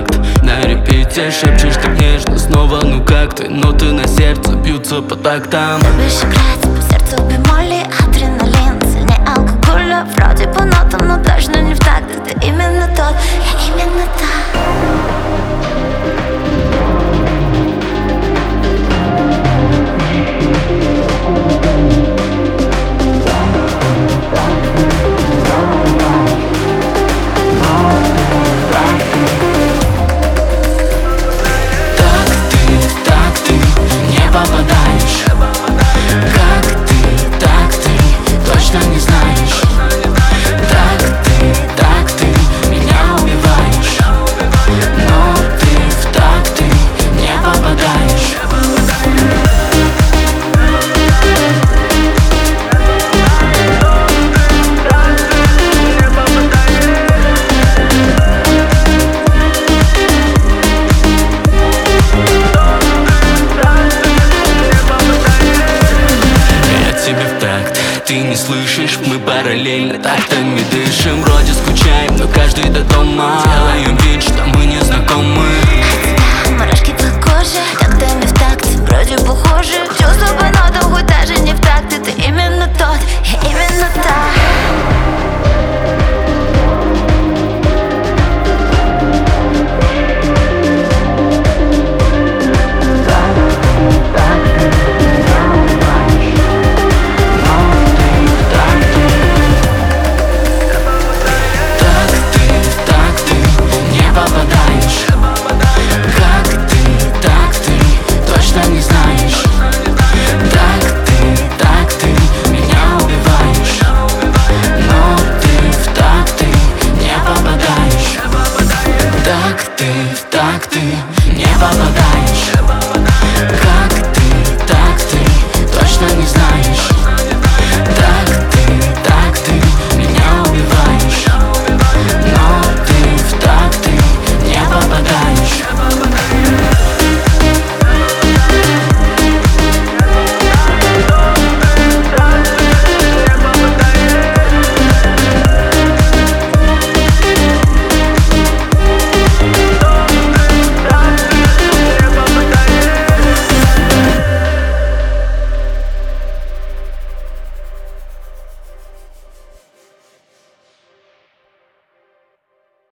такт. На репите шепчешь так нежно снова, ну как ты? Ноты на сердце бьются по тактам. Любишь играть по сердцу бемоли, адреналин сильнее алкоголя. Вроде по нотам, но точно не в такт. Ты именно тот, я именно та. Попадаешь, как ты, так ты, точно не знаешь. Так ты меня убиваешь, но ты в такт ты не попадаешь. Ты не слышишь, мы параллельно тактами дышим. Вроде скучаем, но каждый до дома. Делаем вид, что мы не знакомы. От тебя мурашки по коже, тактами в такт, вроде похожи. Чувства по нотам, хоть даже не в такт. Ты именно тот, я именно та. Так ты не попадаешь. Как ты, так ты точно не знаешь.